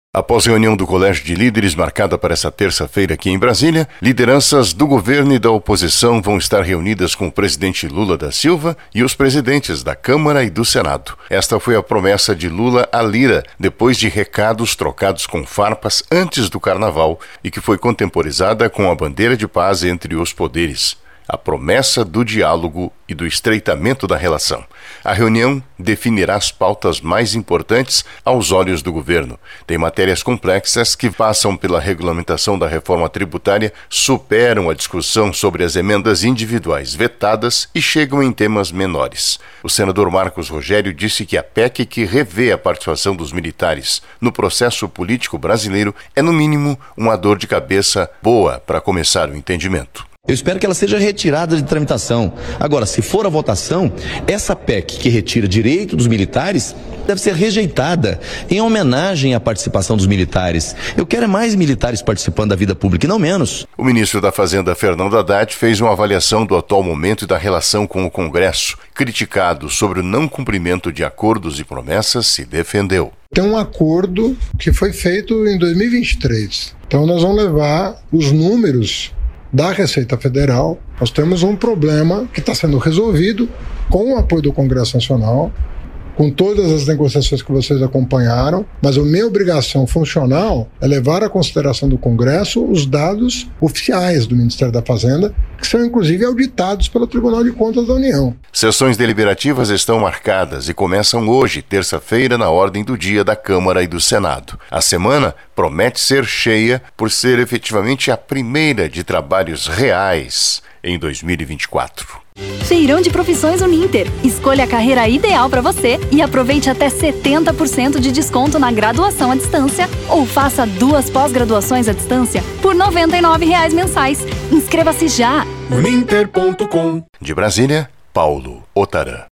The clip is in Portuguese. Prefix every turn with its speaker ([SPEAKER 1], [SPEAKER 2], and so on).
[SPEAKER 1] Após reunião do Colégio de Líderes marcada para esta terça-feira aqui em Brasília, lideranças do governo e da oposição vão estar reunidas com o presidente Lula da Silva e os presidentes da Câmara e do Senado. Esta foi a promessa de Lula à Lira, depois de recados trocados com farpas antes do Carnaval e que foi contemporizada com a bandeira de paz entre os poderes. A promessa do diálogo e do estreitamento da relação. A reunião definirá as pautas mais importantes aos olhos do governo. Tem matérias complexas que passam pela regulamentação da reforma tributária, superam a discussão sobre as emendas individuais vetadas e chegam em temas menores. O senador Marcos Rogério disse que a PEC que revê a participação dos militares no processo político brasileiro é, no mínimo, uma dor de cabeça boa para começar o entendimento.
[SPEAKER 2] Eu espero que ela seja retirada de tramitação. Agora, se for a votação, essa PEC que retira direito dos militares deve ser rejeitada em homenagem à participação dos militares. Eu quero mais militares participando da vida pública e não menos.
[SPEAKER 1] O ministro da Fazenda, Fernando Haddad, fez uma avaliação do atual momento e da relação com o Congresso. Criticado sobre o não cumprimento de acordos e promessas, se defendeu.
[SPEAKER 3] Tem um acordo que foi feito em 2023. Então nós vamos levar os números da Receita Federal. Nós temos um problema que está sendo resolvido com o apoio do Congresso Nacional, com todas as negociações que vocês acompanharam, mas a minha obrigação funcional é levar à consideração do Congresso os dados oficiais do Ministério da Fazenda, que são inclusive auditados pelo Tribunal de Contas da União.
[SPEAKER 1] Sessões deliberativas estão marcadas e começam hoje, terça-feira, na ordem do dia da Câmara e do Senado. A semana promete ser cheia por ser efetivamente a primeira de trabalhos reais em 2024.
[SPEAKER 4] Feirão de Profissões Uninter. Escolha a carreira ideal para você e aproveite até 70% de desconto na graduação à distância ou faça 2 pós-graduações à distância por R$ 99,00 mensais. Inscreva-se já!
[SPEAKER 1] Uninter.com. De Brasília, Paulo Otarã.